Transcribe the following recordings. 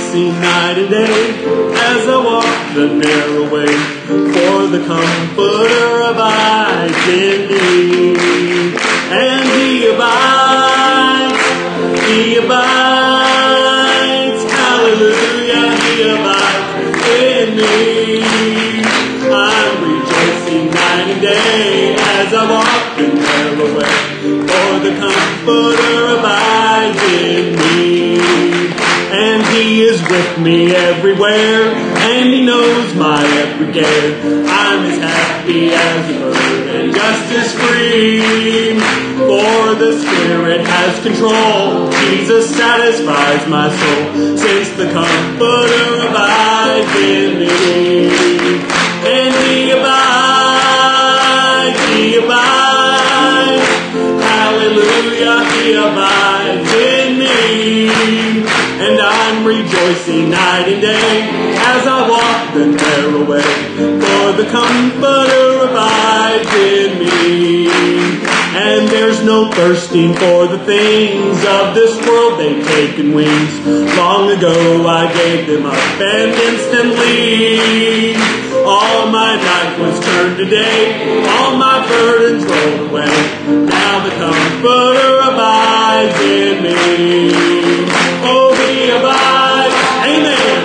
rejoicing night and day as I walk the narrow way, for the Comforter abides in me. And He abides, hallelujah, He abides in me. I'm rejoicing night and day as I walk the narrow way, for the Comforter abides in me. And He is with me everywhere, and He knows my every care. I'm as happy as a bird and just as free, for the Spirit has control. Jesus satisfies my soul, since the Comforter abides in me. And He abides, hallelujah, He abides in me. And I'm rejoicing night and day as I walk the narrow way, for the Comforter abides in me. And there's no thirsting for the things of this world, they've taken wings. Long ago I gave them up, and instantly all my night was turned to day, all my burdens rolled away. Now the Comforter abides in me. Oh, He abides, amen,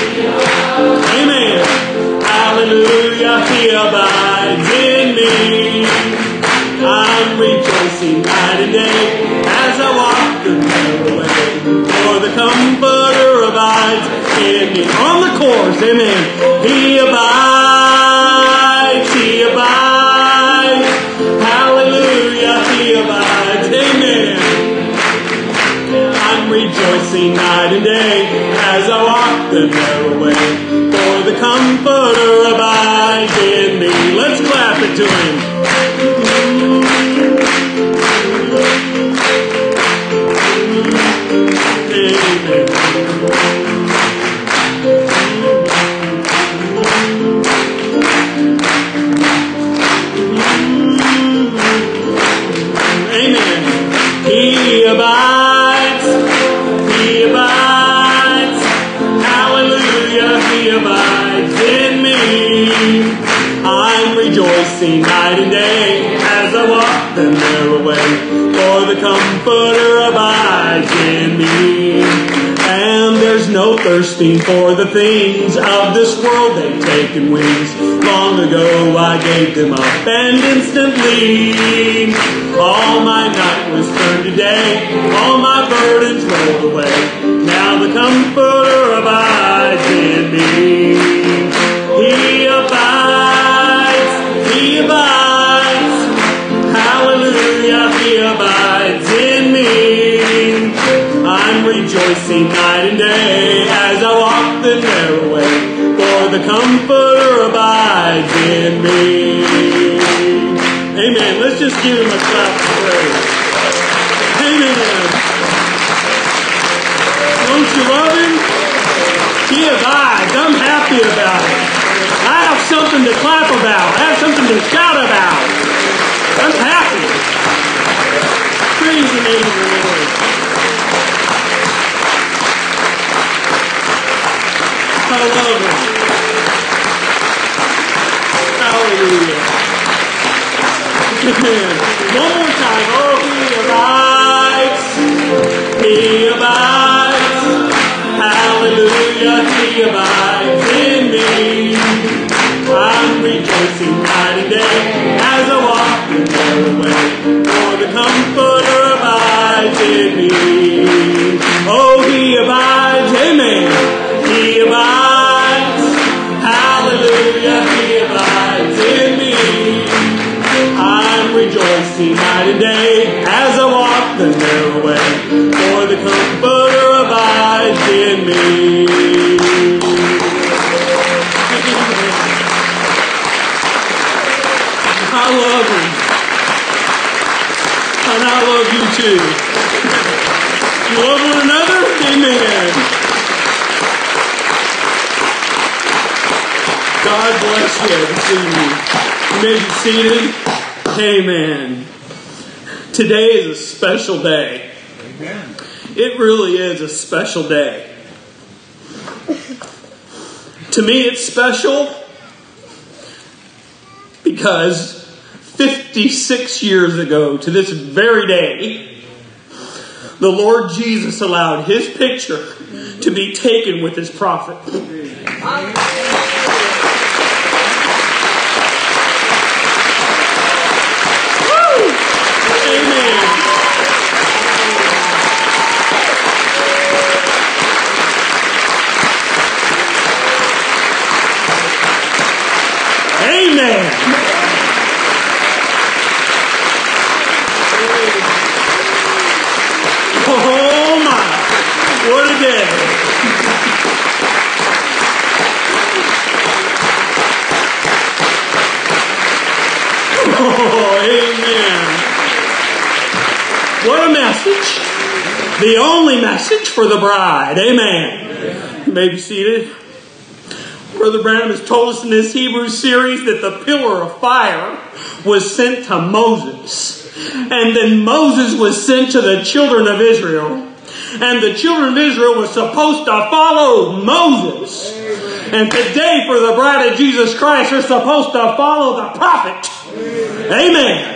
amen, hallelujah, He abides in me. I'm rejoicing night and day as I walk the narrow way, for the Comforter abides in me. On the chorus, amen. He abides, hallelujah, He abides, amen. I'm rejoicing night and day as I walk the narrow way, for the Comforter abides in me. Let's clap it to Him. Amen. He abides, hallelujah, He abides in me. I'm rejoicing night and day as I walk the narrow way, for the Comforter abides in me. And there's no thirsting for the things of this world, they've taken wings. Long ago I gave them up, and instantly all my night was turned to day, all my burdens rolled away. Now the Comforter abides in me. He abides, hallelujah, He abides in me. I'm rejoicing night and day as I walk the narrow way, for the Comforter abides in me. Amen. Let's just give Him a clap of praise. Amen. Don't you love Him? He abides. I'm happy about it. I have something to clap about. I have something to shout about. I'm happy. Praise the name of the Lord. I love Him. Hallelujah. Amen. One more time. Oh, He abides, hallelujah, He abides in me. I'm rejoicing night and day as I walk the narrow way, for the Comforter abides in me. Oh, He abides, amen. He abides, hallelujah, He abides in me. I'm rejoicing night and day as I walk the narrow way, for the Comforter abides in me. I love Him. And I love you too. You love one another? Amen. God bless you this evening. You may be seated. Amen. Today is a special day. Amen. It really is a special day. To me, it's special because 56 years ago, to this very day, the Lord Jesus allowed His picture to be taken with His prophet. Amen. Oh my, what a day. Oh, amen. What a message. The only message for the bride. Amen. You may be seated. Brother Branham has told us in this Hebrew series that the pillar of fire was sent to Moses. And then Moses was sent to the children of Israel. And the children of Israel were supposed to follow Moses. And today, for the bride of Jesus Christ, they're supposed to follow the prophet. Amen.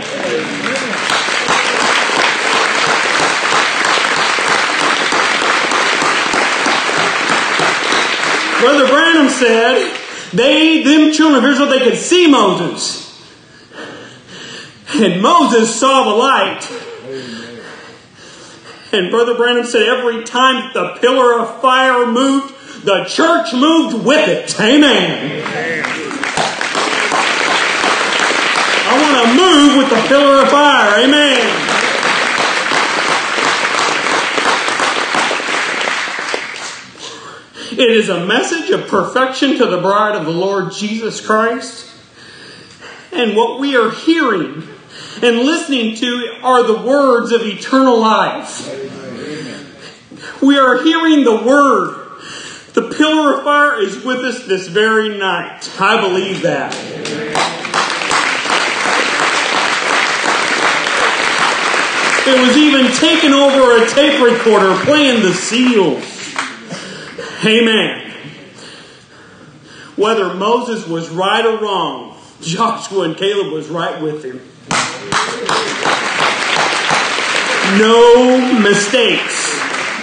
Brother Branham said, them children of Israel, they could see Moses. And Moses saw the light. And Brother Branham said every time the pillar of fire moved, the church moved with it. Amen. I want to move with the pillar of fire. Amen. It is a message of perfection to the bride of the Lord Jesus Christ. And what we are hearing and listening to are the words of eternal life. We are hearing the Word. The pillar of fire is with us this very night. I believe that. It was even taken over a tape recorder playing the seals. Amen. Whether Moses was right or wrong, Joshua and Caleb was right with him. No mistakes.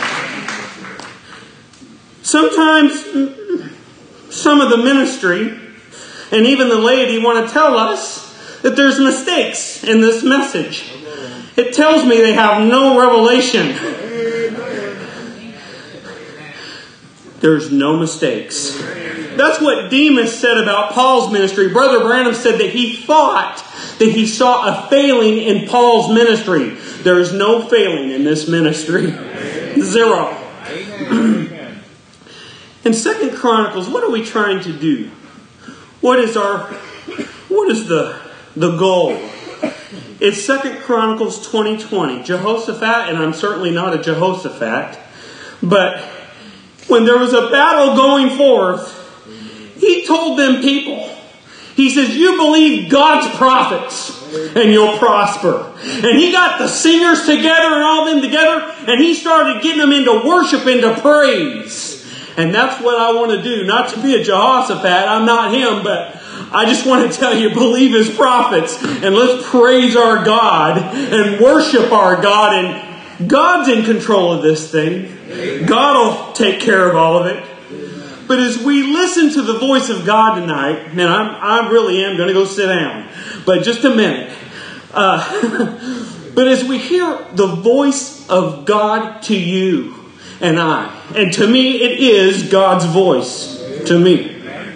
Sometimes some of the ministry and even the laity want to tell us that there's mistakes in this message. It tells me they have no revelation. There's no mistakes. That's what Demas said about Paul's ministry. Brother Branham said that he thought that he saw a failing in Paul's ministry. There's no failing in this ministry. Zero. In 2 Chronicles, what are we trying to do? What is the goal? It's 2 Chronicles 20:20. Jehoshaphat, and I'm certainly not a Jehoshaphat, but when there was a battle going forth, he told them people, he says, you believe God's prophets and you'll prosper. And he got the singers together and all them together, and he started getting them into worship, into praise. And that's what I want to do. Not to be a Jehoshaphat, I'm not him, but I just want to tell you, believe His prophets and let's praise our God and worship our God. And God's in control of this thing. God will take care of all of it. But as we listen to the voice of God tonight, and I really am going to go sit down, but just a minute. But as we hear the voice of God to you and I, and to me it is God's voice to me,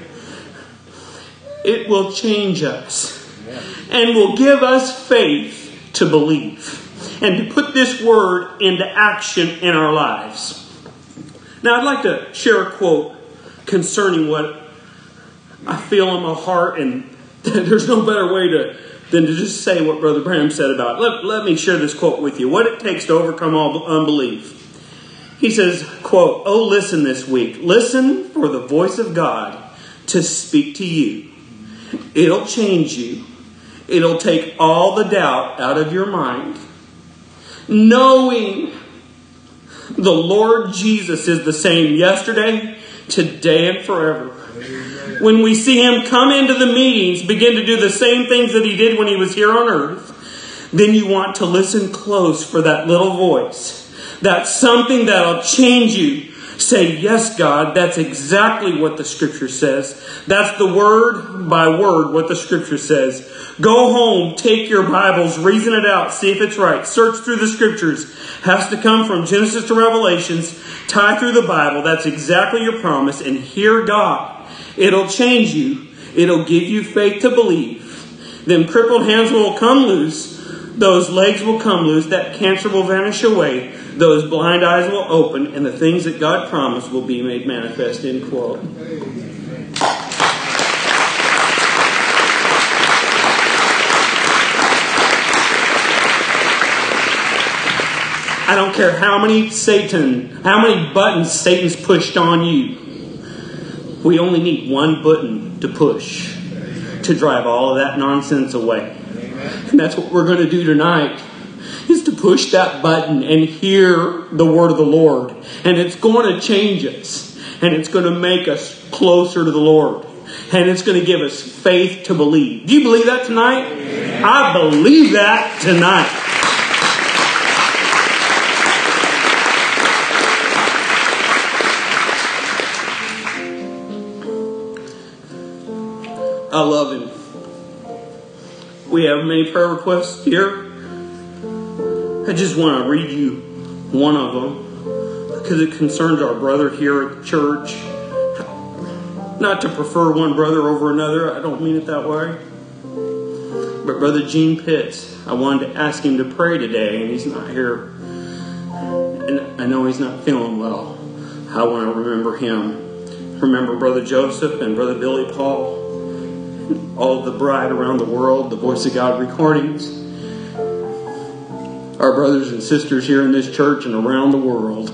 it will change us and will give us faith to believe and to put this word into action in our lives. Now, I'd like to share a quote concerning what I feel in my heart, and there's no better way than to just say what Brother Branham said about it. Let me share this quote with you. What it takes to overcome all unbelief. He says, quote, "Oh, listen this week. Listen for the voice of God to speak to you. It'll change you. It'll take all the doubt out of your mind. Knowing the Lord Jesus is the same yesterday, today and forever. When we see Him come into the meetings, begin to do the same things that He did when He was here on earth, then you want to listen close for that little voice. That's something that'll change you. Say, yes, God, that's exactly what the Scripture says. That's the word by word what the Scripture says. Go home, take your Bibles, reason it out, see if it's right. Search through the Scriptures. Has to come from Genesis to Revelations. Tie through the Bible. That's exactly your promise. And hear God. It'll change you. It'll give you faith to believe. Then crippled hands will come loose. Those legs will come loose. That cancer will vanish away. Those blind eyes will open. And the things that God promised will be made manifest. End quote. I don't care how many buttons Satan's pushed on you. We only need one button to push to drive all of that nonsense away. And that's what we're going to do tonight, is to push that button and hear the word of the Lord. And it's going to change us. And it's going to make us closer to the Lord. And it's going to give us faith to believe. Do you believe that tonight? I believe that tonight. I love Him. We have many prayer requests here. I just want to read you one of them because it concerns our brother here at church. Not to prefer one brother over another. I don't mean it that way. But Brother Gene Pitts, I wanted to ask him to pray today, and he's not here. And I know he's not feeling well. I want to remember him. Remember Brother Joseph and Brother Billy Paul. All of the bride around the world, the Voice of God recordings. Our brothers and sisters here in this church and around the world.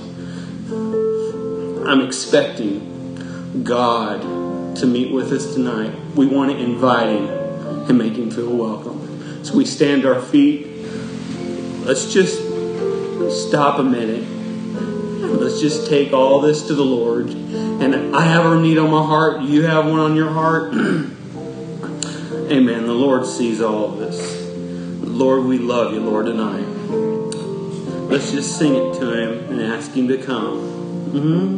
I'm expecting God to meet with us tonight. We want to invite Him and make Him feel welcome. So we stand to our feet. Let's just stop a minute. Let's just take all this to the Lord. And I have a need on my heart. You have one on your heart. Amen. The Lord sees all of this. Lord, we love you, Lord, tonight. Let's just sing it to Him and ask Him to come.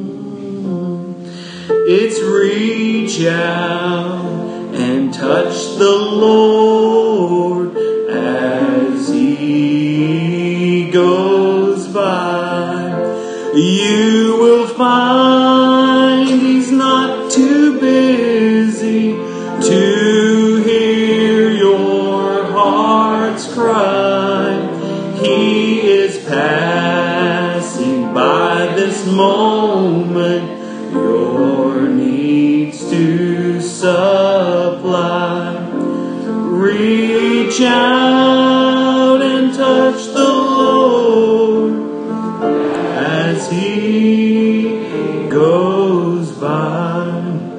It's reach out and touch the Lord as He goes by. You will find He's not too busy to hear your heart's cry. He is passing by this moment, your needs to supply. Reach out and touch the Lord as He goes by.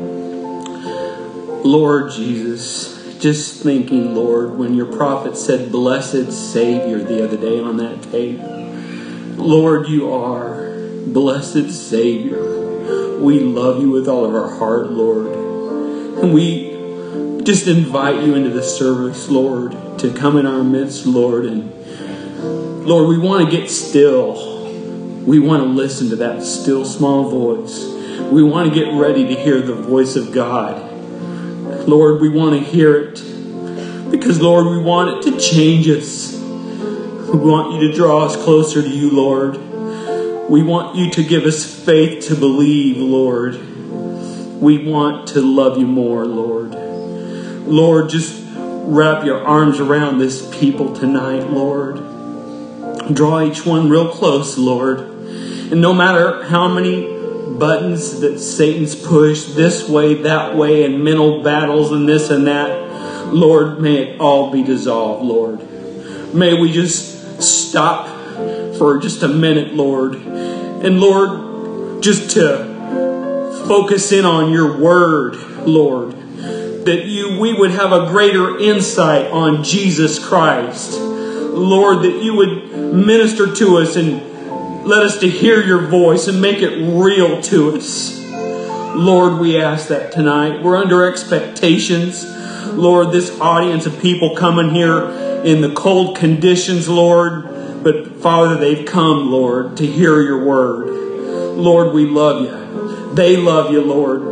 Lord Jesus, just thinking, Lord, when your prophet said, blessed Savior, the other day on that tape. Lord, you are blessed Savior. We love you with all of our heart, Lord. And we just invite you into the service, Lord, to come in our midst, Lord. And Lord, we want to get still. We want to listen to that still small voice. We want to get ready to hear the voice of God. Lord, we want to hear it because, Lord, we want it to change us. We want you to draw us closer to you, Lord. We want you to give us faith to believe, Lord. We want to love you more, Lord. Lord, just wrap your arms around this people tonight, Lord. Draw each one real close, Lord. And no matter how many buttons that Satan's pushed this way, that way, and mental battles and this and that, Lord, may it all be dissolved, Lord. May we just stop for just a minute, Lord. And Lord, just to focus in on your word, Lord. That we would have a greater insight on Jesus Christ. Lord, that you would minister to us and let us to hear your voice and make it real to us. Lord, we ask that tonight. We're under expectations. Lord, this audience of people coming here in the cold conditions, Lord. But Father, they've come, Lord, to hear your word. Lord, we love you. They love you, Lord.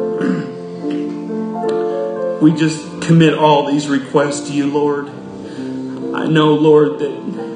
We just commit all these requests to you, Lord. I know, Lord, that,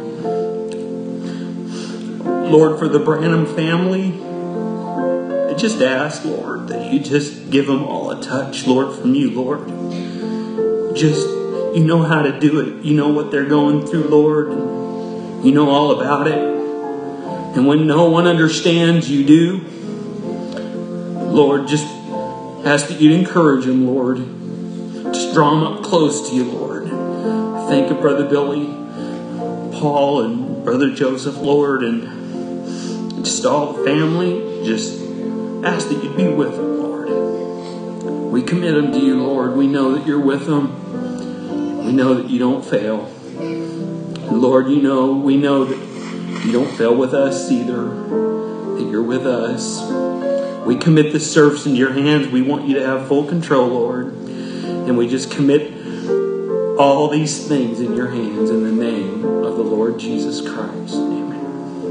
Lord, for the Branham family, I just ask, Lord, that you just give them all a touch, Lord, from you, Lord. Just, you know how to do it. You know what they're going through, Lord. And you know all about it. And when no one understands, you do. Lord, just ask that you'd encourage them, Lord. Just draw them up close to you, Lord. Thank you, Brother Billy, Paul, and Brother Joseph, Lord, and just all the family. Just ask that you'd be with them, Lord. We commit them to you, Lord. We know that you're with them. We know that you don't fail. And Lord, we know that you don't fail with us either. That you're with us. We commit this service into your hands. We want you to have full control, Lord. And we just commit all these things in your hands in the name of the Lord Jesus Christ. Amen.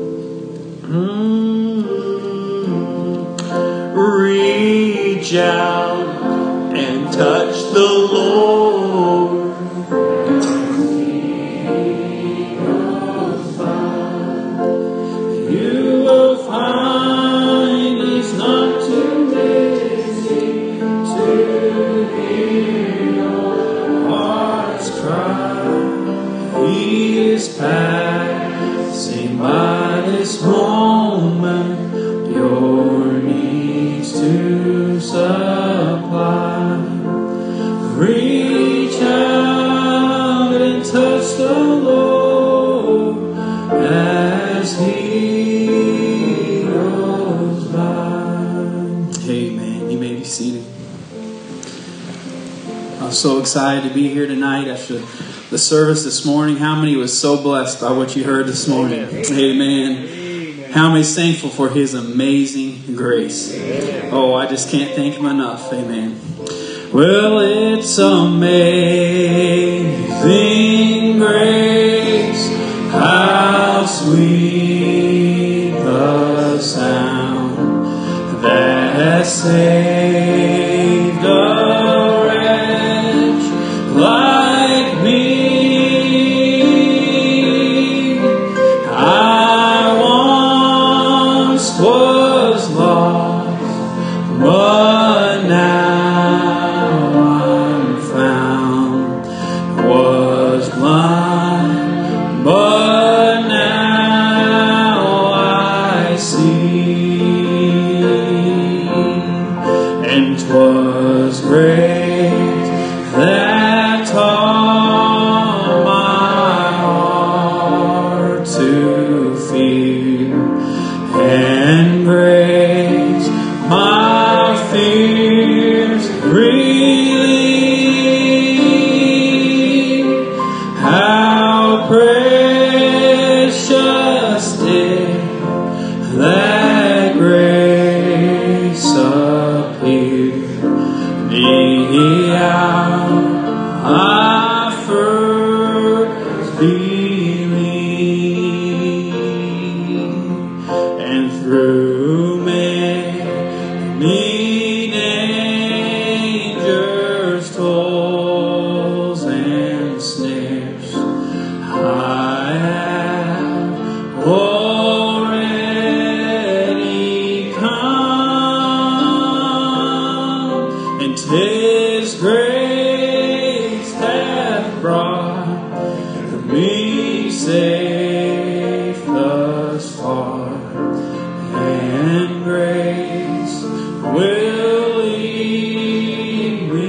Reach out and touch the Lord. You will find He's not too busy to hear your heart's cry. He is passing by this moment, your needs to supply. Reach out and touch the Lord as He goes by. Amen. You may be seated. I'm so excited to be here tonight after the service this morning. How many was so blessed by what you heard this morning? Amen. How many is thankful for His amazing grace? Oh, I just can't thank Him enough. Amen. Well, it's amazing grace, how sweet the sound that saved a wretch like me. I once was lost, but now I'm found. Was blind, but now I see. And 'twas grace that taught my heart to fear, and grace my fears relieved. How precious did that grace appear the hour I first believed, and through many dangers, toils, and snares, I have already come, and 'tis grace hath brought me safe thus far, and grace will lead me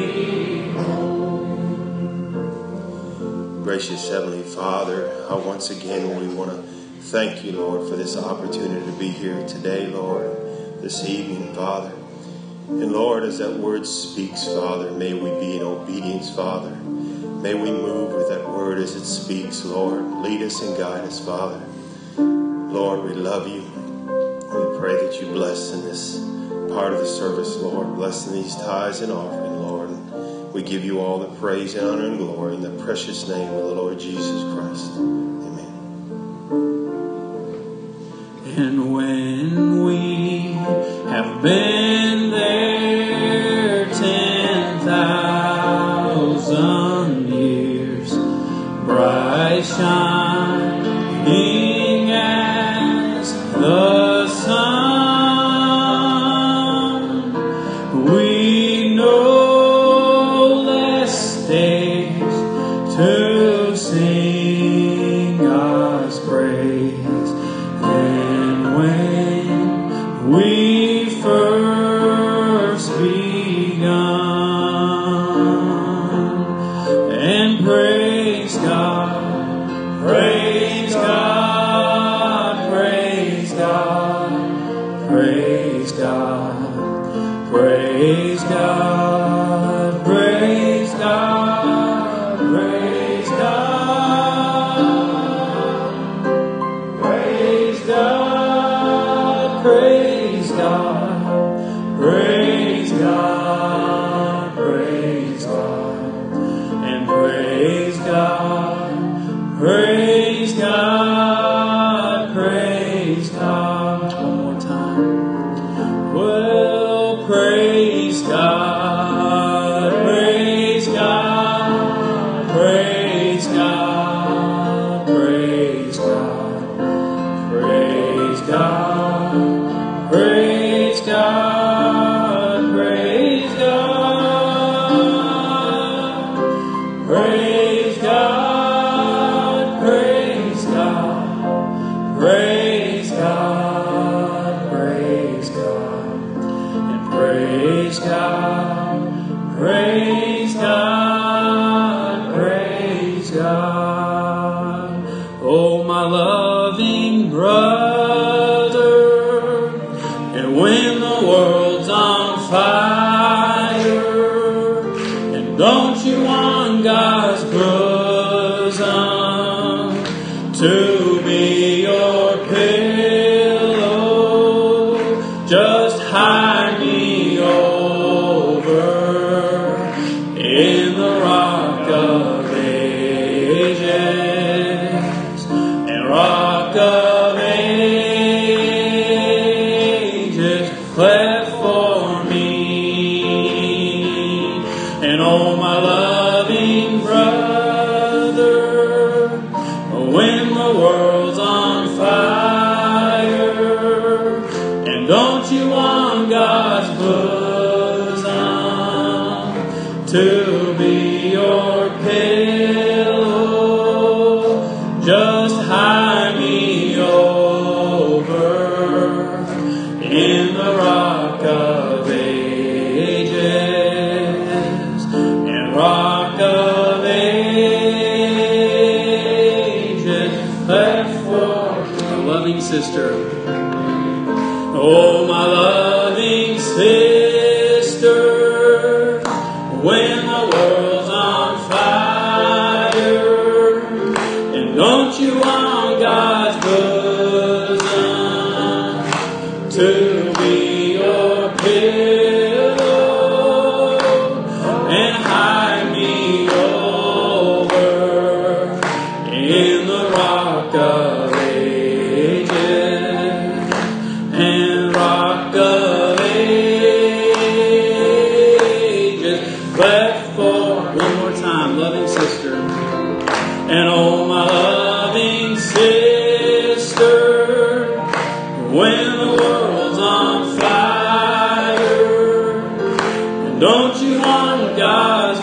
home. Gracious Heavenly Father, once again we want to thank you, Lord, for this opportunity to be here today, Lord, this evening, Father. And Lord, as that word speaks, Father, may we be in obedience, Father. May we move with that word as it speaks, Lord. Lead us and guide us, Father. Lord, we love you. We pray that you bless in this part of the service, Lord. Blessing these tithes and offering, Lord. And we give you all the praise, honor, and glory in the precious name of the Lord Jesus Christ. Amen. And when we have been there 10,000 years, bright shining as the sun, we no less days to sing God's praise than when we first begun. And praise God, praise God, praise God, praise God, praise God, praise God, praise God, praise God, praise God, praise God, praise God, and praise God, praise God, praise God. One more time. Well, praise God, praise God, praise God, praise God, praise God, praise God, praise God, praise God, praise God, praise God, praise God, and praise God, praise God, praise God. Oh, my loving brother, and when the world's on fire, and don't you want God's bosom to be your pillow? Just hide me over in the rock of ages, and rock of ages cleft for me. And oh, my loving brother, when the world's on fire, and don't you want God's bosom to be your pillow? Just hide me over in the rock of ages, and rock of ages left for my loving sister. Oh, my loving sister, when the world's on fire, and don't you want God's bosom to be your pillow, and hide me over in the rock of ages, and rock of ages left for one more time, loving sister. And oh, my loving sister, when the world's on fire, and don't you want God's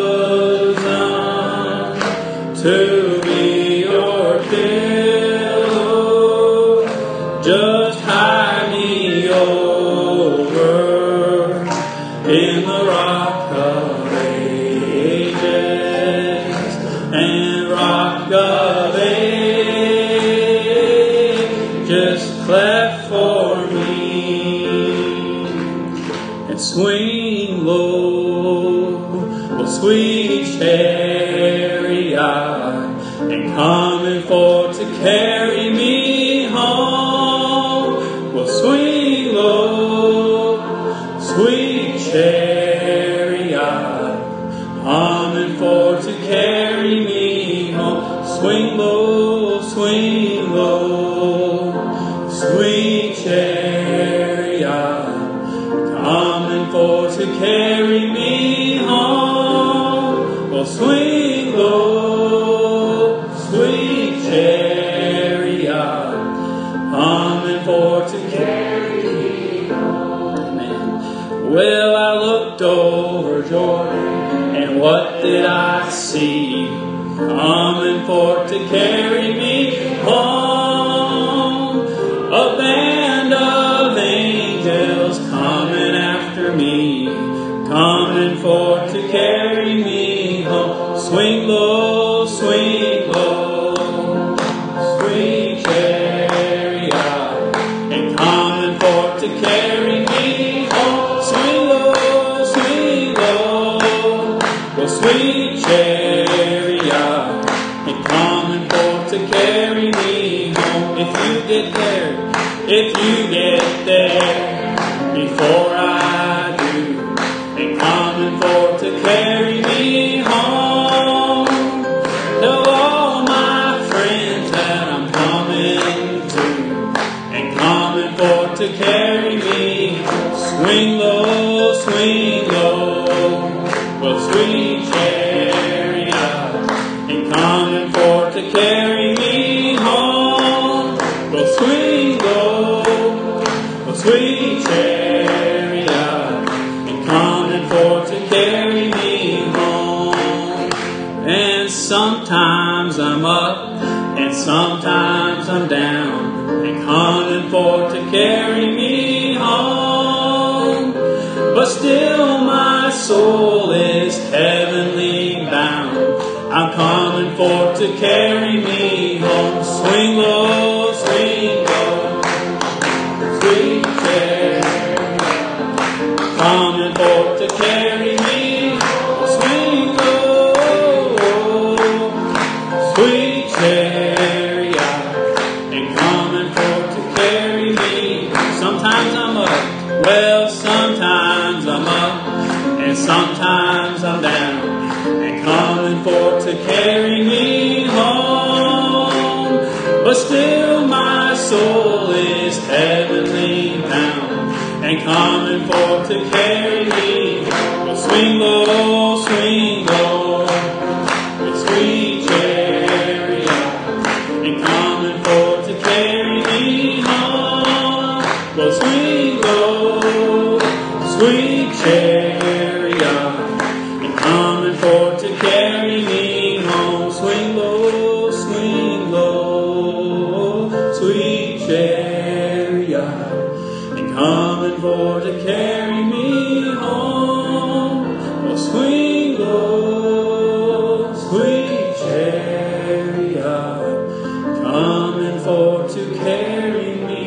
bosom to be your pillow? Just hide me over in the rock of ages, and rock of ages cleft for me. And swing low, oh sweet chariot, and coming forth to carry me home. Well, swing low, sweet chariot, humming for to carry me home. Swing low, sweet chariot, coming for to carry me home. Oh, swing low, sweet chariot, humming for to carry me home. Amen. Well, I looked over Jordan, and what did I see? Coming for to carry me home. A band of angels coming after me, coming for to carry me home. Swing low, sweet chariot, and coming for to carry me home. Swing low, sweet chariot, and coming for to carry me home. If you get there before I do, and coming for to carry me home. Tell all my friends that I'm coming to, and coming for to carry me. Swing low, well, sweet chariot, and coming for to carry me home. Well, swing low, well, sweet chariot, and coming for to carry me home. And sometimes I'm up, and sometimes I'm down, and coming for to carry me home. But still my soul is heavenly bound. I'm coming for to carry me home. Swing low, sweet chariot, coming for to carry me. Swing low, sweet chariot, and coming for to carry me. Sometimes I'm up, well, sometimes I'm up, and sometimes I'm down, and coming for to carry me home. But still my soul is heavenly bound, and coming for to carry me. Well, swing low, with sweet chariot, and coming for to carry me home. Well, swing low, sweet chariot, and coming for to carry me home. Swing low, sweet chariot, and coming for to carry me home. Oh, swing low, sweet chariot, coming for to carry me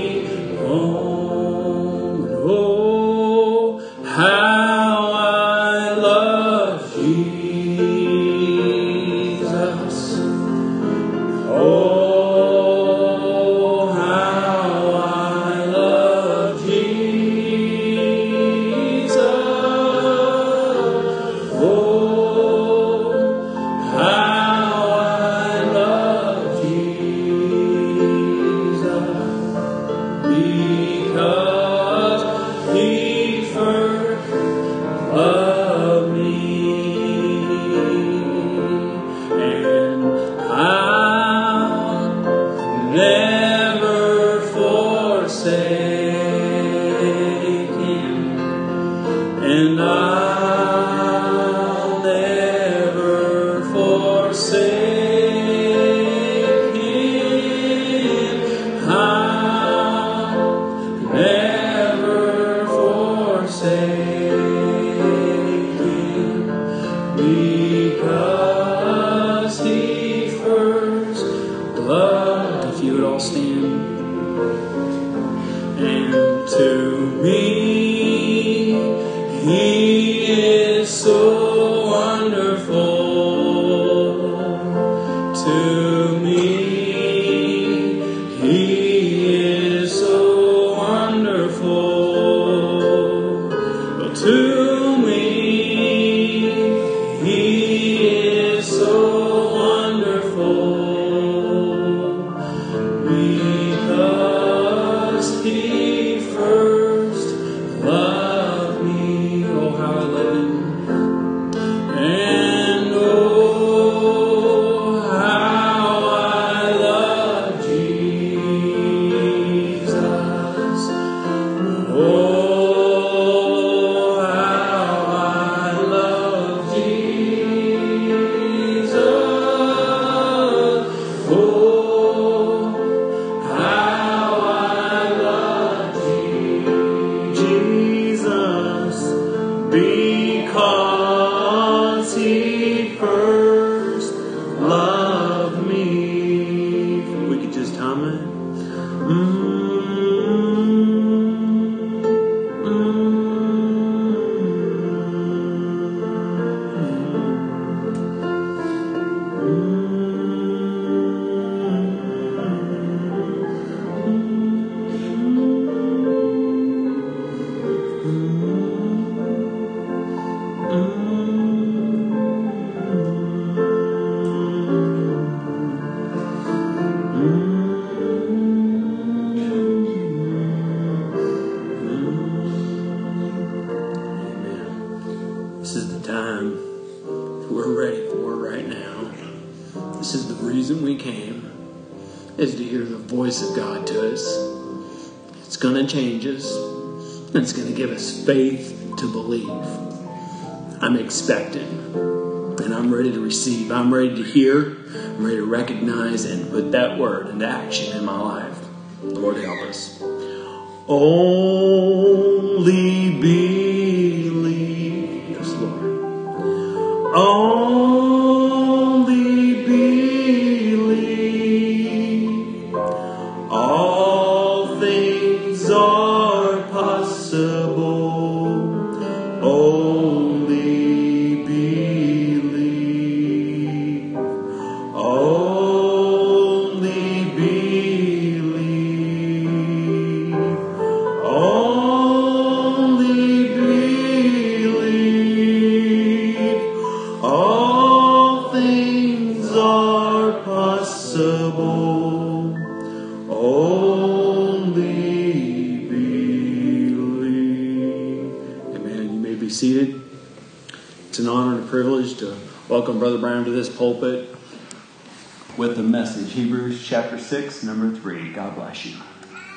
home. Oh, how I love Jesus. Oh, how I love Jesus. Oh, how I love Jesus. Because He first loved me, and I'll never forsake Him, and I'll never forsake Him. I'll never forsake Him, because He first loved. If you would all stand. And to me, He is so wonderful. To me, He is so wonderful. But to because He first loved me. If we could just hum it. This is the time we're ready for right now. This is the reason we came, is to hear the voice of God to us. It's going to change us. And it's going to give us faith to believe. I'm expecting. And I'm ready to receive. I'm ready to hear. I'm ready to recognize and put that word into action in my life. Lord, help us. Only believe. Yes, Lord. Only believe. All things are possible. Only believe. Only believe. Only believe. All things are possible. Only believe. Amen. You may be seated. It's an honor and a privilege to welcome Brother Brown to this pulpit with the message, Hebrews chapter 6, number 3. God bless you.